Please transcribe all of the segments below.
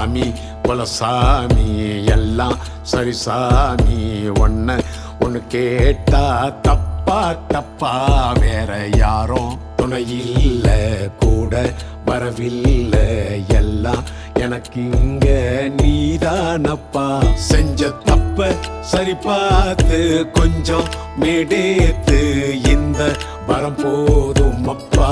சாமி குலசாமி எல்லாம் சரி சாமி ஒன்னு கேட்டா தப்பா தப்பா வேற யாரும் துணையில்ல கூட வரவில்லை எல்லாம் எனக்கு இங்க நீதானப்பா செஞ்ச தப்ப சரி பார்த்து கொஞ்சம் மேடேத்து இந்த வரம் போதும் அப்பா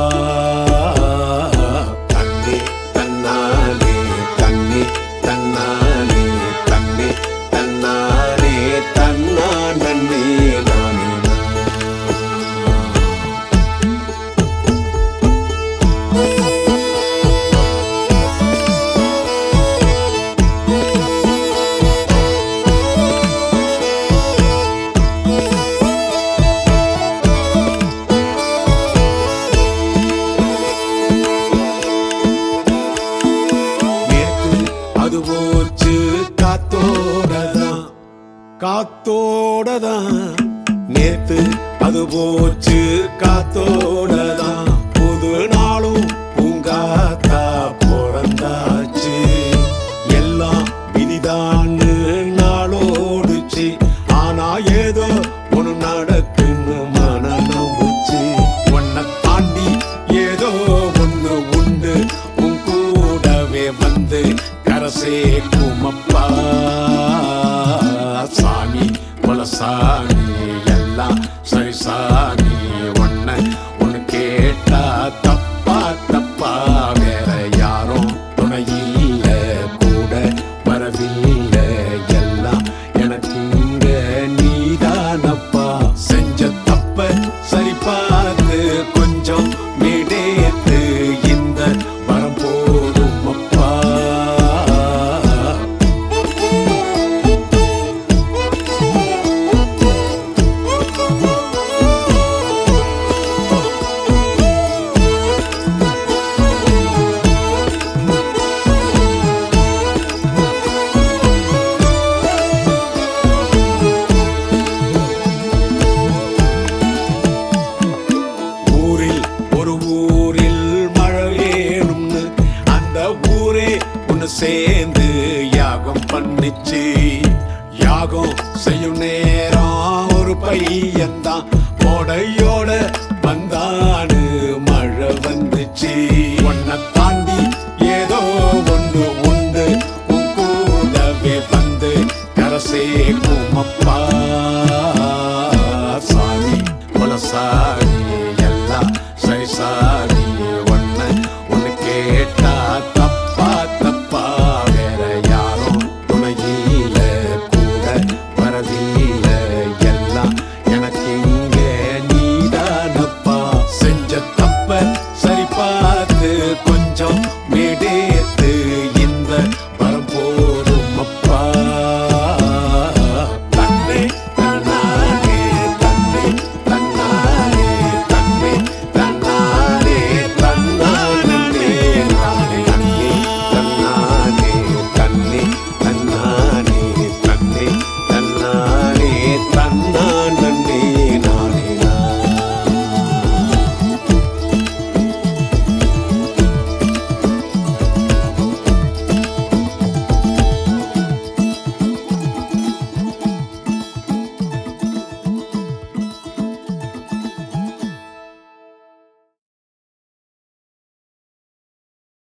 தண்ணி தன்னானே தண்ணி தன்னானே தண்ணி தன்னானே தன்னானே நானே அது போச்சு காத்தோடதான் நேத்து அது போச்சு காத்தோடதான் புது நாளும் பூங்காத்தா பிறந்தாச்சு எல்லாம் விதிதான்னு நாளோடுச்சு ஆனா ஏதோ ஒண்ணு நடக்குன்னு மனம் நம்புச்சு உன்னை தாண்டி ஏதோ ஒண்ணு உண்டு உன் கூடவே வந்து கரசேக்குமப்பா சாமி குலசாமி எல்லாம் சரி சாமி ஒன்னு கேட்டா தப்பா தப்பா வேற யாரும் துணையில்ல கூட வரவில்லை எல்லாம் எனக்கு இங்க நீதானப்பா செஞ்ச தப்ப சரி பார்த்து கொஞ்சம் மேடேத்து இந்த வரம் போதும் அப்பா சேர்ந்து யாகம் பண்ணிச்சு யாகம் செய்யும் நேரம் ஒரு பையன்தான் கோடையோட வந்தானு மழை வந்துச்சு உன்னை தாண்டி ஏதோ ஒண்ணு உண்டு உன் கூடவே வந்து கரசேக்குமப்பா சாமி குலசாமி எல்லாம் சரி சாமி